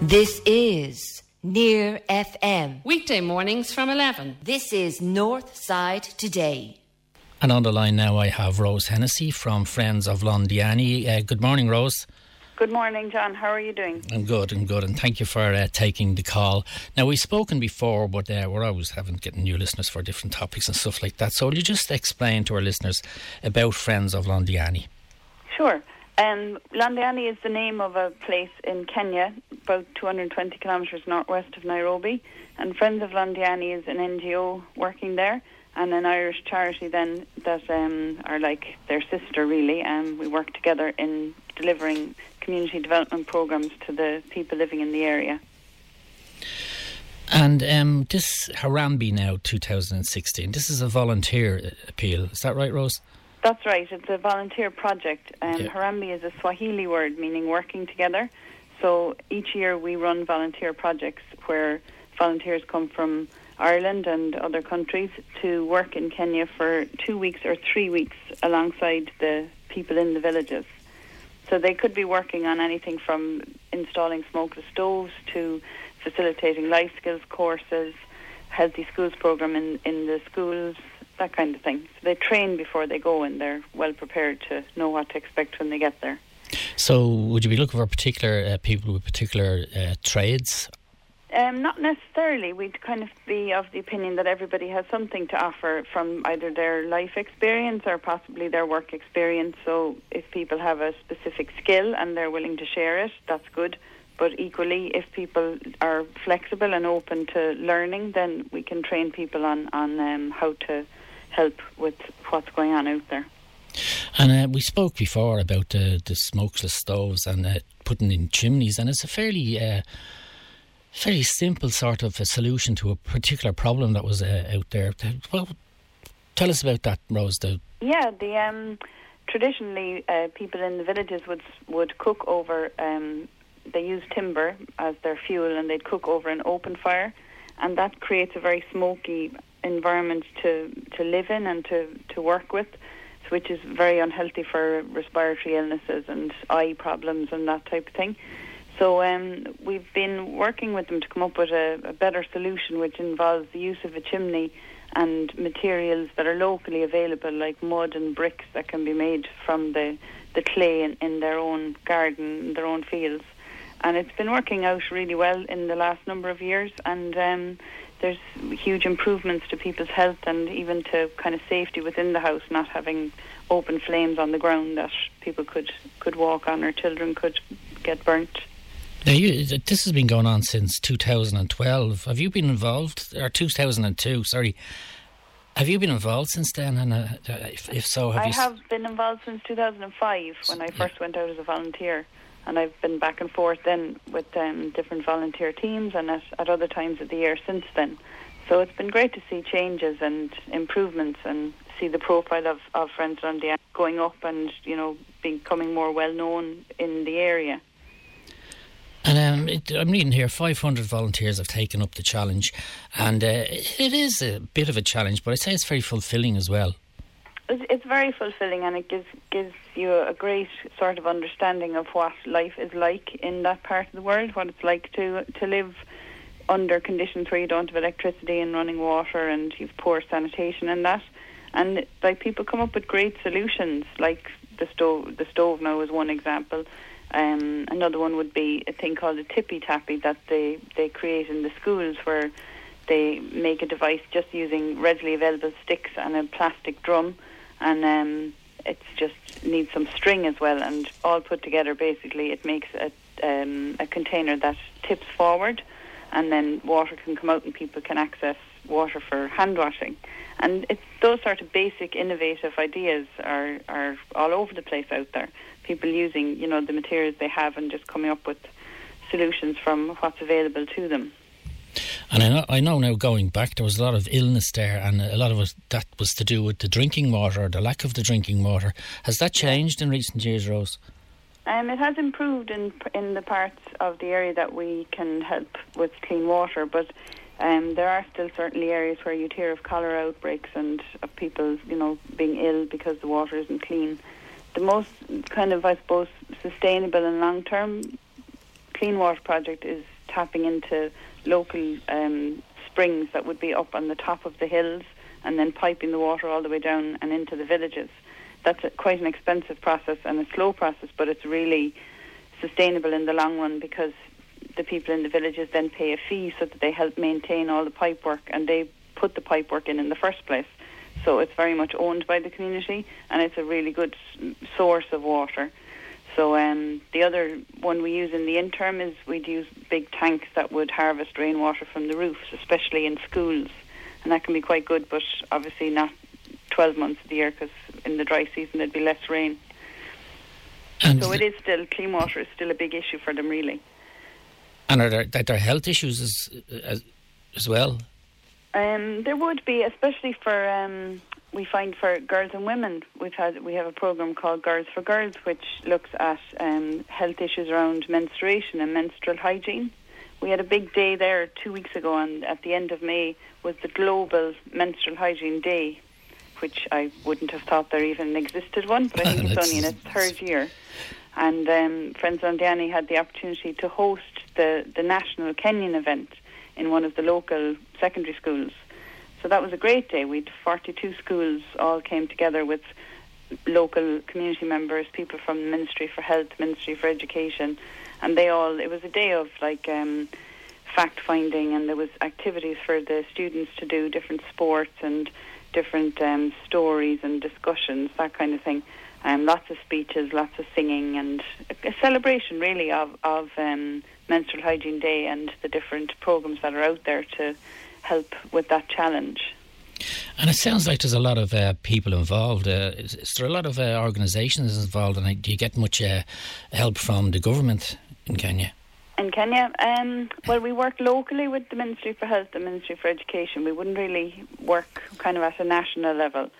This is Near FM. Weekday mornings from 11. This is North Side Today. And on the line now I have Rose Hennessy from Friends of Londiani. Good morning, Rose. Good morning, John. How are you doing? I'm good, and thank you for taking the call. Now, we've spoken before, but we're always getting new listeners for different topics and stuff like that. So will you just explain to our listeners about Friends of Londiani? Sure. Londiani is the name of a place in Kenya, about 220 kilometres northwest of Nairobi. And Friends of Londiani is an NGO working there, and an Irish charity then that are like their sister, really. We work together in delivering community development programmes to the people living in the area. And this Harambee now, 2016, this is a volunteer appeal. Is that right, Rose? That's right. It's a volunteer project. Harambee is a Swahili word meaning working together. So each year we run volunteer projects where volunteers come from Ireland and other countries to work in Kenya for 2 weeks or 3 weeks alongside the people in the villages. So they could be working on anything from installing smokeless stoves to facilitating life skills courses, healthy schools program in the schools, that kind of thing. So they train before they go, and they're well prepared to know what to expect when they get there. So would you be looking for particular people with particular trades? Not necessarily. We'd kind of be of the opinion that everybody has something to offer from either their life experience or possibly their work experience. So if people have a specific skill and they're willing to share it, that's good. But equally, if people are flexible and open to learning, then we can train people on how to help with what's going on out there. And we spoke before about the smokeless stoves and putting in chimneys, and it's a fairly simple sort of a solution to a particular problem that was out there. Well, tell us about that, Rose. Traditionally, people in the villages would cook over. They use timber as their fuel, and they'd cook over an open fire, and that creates a very smoky environment to live in and to work with, which is very unhealthy for respiratory illnesses and eye problems and that type of thing. So we've been working with them to come up with a better solution, which involves the use of a chimney and materials that are locally available, like mud and bricks that can be made from the clay in their own garden, in their own fields. And it's been working out really well in the last number of years, and there's huge improvements to people's health and even to kind of safety within the house, not having open flames on the ground that people could walk on or children could get burnt. Now, this has been going on since 2012. Have you been involved, or 2002, sorry. Have you been involved since then? And if so, I have been involved since 2005 when I first went out as a volunteer. And I've been back and forth then with different volunteer teams and at other times of the year since then. So it's been great to see changes and improvements and see the profile of Friends of Londiani going up and, becoming more well known in the area. And I'm reading here 500 volunteers have taken up the challenge, and it is a bit of a challenge, but I'd say it's very fulfilling as well. It's very fulfilling, and it gives you a great sort of understanding of what life is like in that part of the world, what it's like to live under conditions where you don't have electricity and running water and you've poor sanitation and that. And like people come up with great solutions, like the stove now is one example. Another one would be a thing called a tippy tappy that they create in the schools, where they make a device just using readily available sticks and a plastic drum, and it just needs some string as well, and all put together basically it makes a container that tips forward, and then water can come out and people can access water for hand washing. And it's those sort of basic innovative ideas are all over the place out there. People using the materials they have and just coming up with solutions from what's available to them. And I know now, going back, there was a lot of illness there, and a lot of it that was to do with the drinking water, or the lack of the drinking water. Has that changed in recent years, Rose? It has improved in the parts of the area that we can help with clean water, but there are still certainly areas where you'd hear of cholera outbreaks and of people, being ill because the water isn't clean. The most kind of, I suppose, sustainable and long-term clean water project is tapping into local springs that would be up on the top of the hills and then piping the water all the way down and into the villages. That's quite an expensive process and a slow process, but it's really sustainable in the long run because the people in the villages then pay a fee so that they help maintain all the pipe work, and they put the pipe work in the first place. So it's very much owned by the community, and it's a really good source of water. So the other one we use in the interim is we'd use big tanks that would harvest rainwater from the roofs, especially in schools. And that can be quite good, but obviously not 12 months of the year, because in the dry season there'd be less rain. And so it is still, clean water is still a big issue for them, really. And are there health issues as well? There would be, especially for we find for girls and women. We have a program called Girls for Girls, which looks at health issues around menstruation and menstrual hygiene. We had a big day there 2 weeks ago, and at the end of May was the Global Menstrual Hygiene Day, which I wouldn't have thought there even existed one, but I think it's only in its third year. And Friends of Londiani had the opportunity to host the national Kenyan event in one of the local secondary schools. So that was a great day. We had 42 schools all came together with local community members, people from the Ministry for Health, Ministry for Education, and it was a day of fact finding, and there was activities for the students to do, different sports and different stories and discussions, that kind of thing. Lots of speeches, lots of singing, and a celebration really of Menstrual Hygiene Day and the different programs that are out there to help with that challenge. And it sounds like there's a lot of people involved. Is there a lot of organisations involved, and do you get much help from the government in Kenya? In Kenya? Well, we work locally with the Ministry for Health and Ministry for Education. We wouldn't really work kind of at a national level.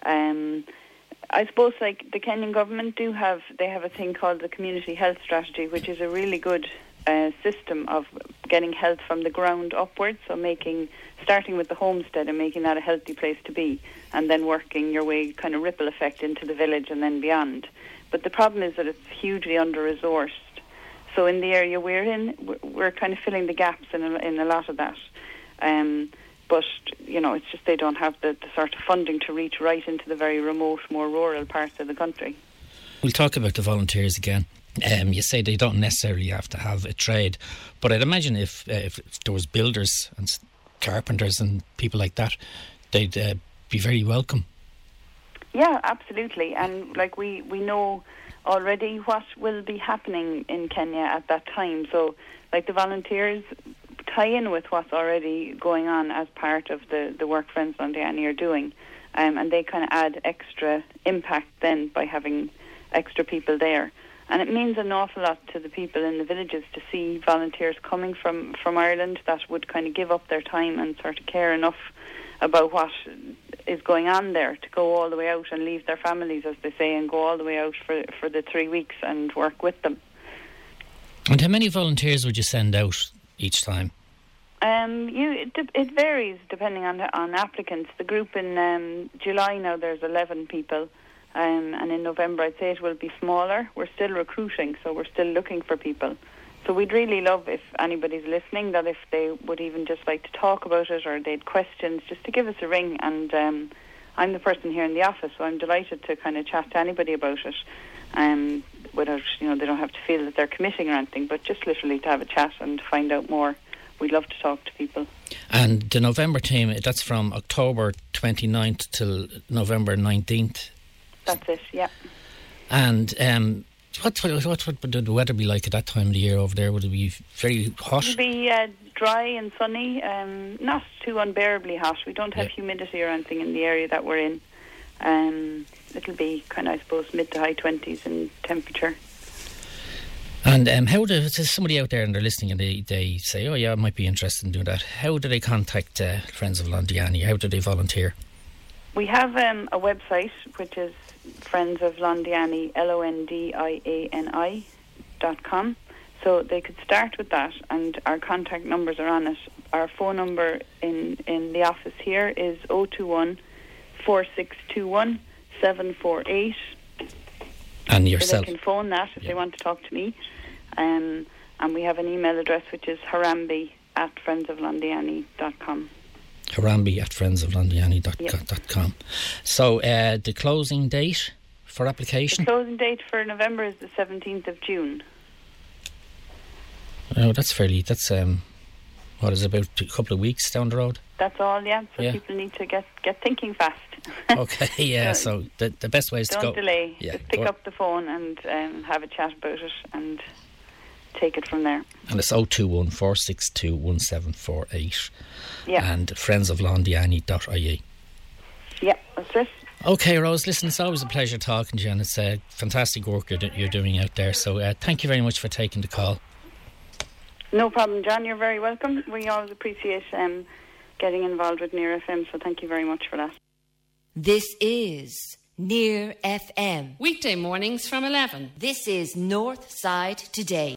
I suppose like the Kenyan government they have a thing called the Community Health Strategy, which is a really good system of getting health from the ground upwards, so starting with the homestead and making that a healthy place to be, and then working your way kind of ripple effect into the village and then beyond. But the problem is that it's hugely under-resourced. So in the area we're in, we're kind of filling the gaps in a lot of that. But, it's just they don't have the sort of funding to reach right into the very remote, more rural parts of the country. We'll talk about the volunteers again. You say they don't necessarily have to have a trade, but I'd imagine if there was builders and carpenters and people like that, they'd be very welcome. Yeah, absolutely. And we know already what will be happening in Kenya at that time. So the volunteers tie in with what's already going on as part of the work Friends of Londiani are doing. And they kind of add extra impact then by having extra people there. And it means an awful lot to the people in the villages to see volunteers coming from Ireland that would kind of give up their time and sort of care enough about what is going on there to go all the way out and leave their families, as they say, and go all the way out for the 3 weeks and work with them. And how many volunteers would you send out each time? It varies depending on applicants. The group in July now, there's 11 people. And in November, I'd say it will be smaller. We're still recruiting, so we're still looking for people. So we'd really love, if anybody's listening, that if they would even just like to talk about it or they'd questions, just to give us a ring. And I'm the person here in the office, so I'm delighted to kind of chat to anybody about it. Without, they don't have to feel that they're committing or anything, but just literally to have a chat and find out more. We'd love to talk to people. And the November team, that's from October 29th till November 19th? That's it, yeah. And what would the weather be like at that time of the year over there? Would it be very hot? It would be dry and sunny, not too unbearably hot. We don't have humidity or anything in the area that we're in. It'll be kind of, I suppose, mid to high 20s in temperature. And how does somebody out there and they're listening and they say, oh yeah, I might be interested in doing that. How do they contact Friends of Londiani? How do they volunteer? We have a website, which is Friends of Londiani, LONDIANI.com. So they could start with that, and our contact numbers are on it. Our phone number in the office here is 021 4621 748. And yourself? So they can phone that if they want to talk to me. And we have an email address which is harambe@friendsoflondiani.com. harambe@friendsoflondiani.com. So the closing date for application? The closing date for November is the 17th of June. Oh, that's what is about a couple of weeks down the road? That's all, yeah. So people need to get thinking fast. Okay, yeah. So the best way is to go. Don't delay. Yeah, just pick up the phone and have a chat about it and take it from there. And it's 021 462 1748. Yeah. And friendsoflondiani.ie. Yeah, that's it. Okay, Rose, listen, it's always a pleasure talking to you, and it's fantastic work you're doing out there. So thank you very much for taking the call. No problem, John. You're very welcome. We always appreciate getting involved with Near FM, so thank you very much for that. This is Near FM. Weekday mornings from 11. This is North Side Today.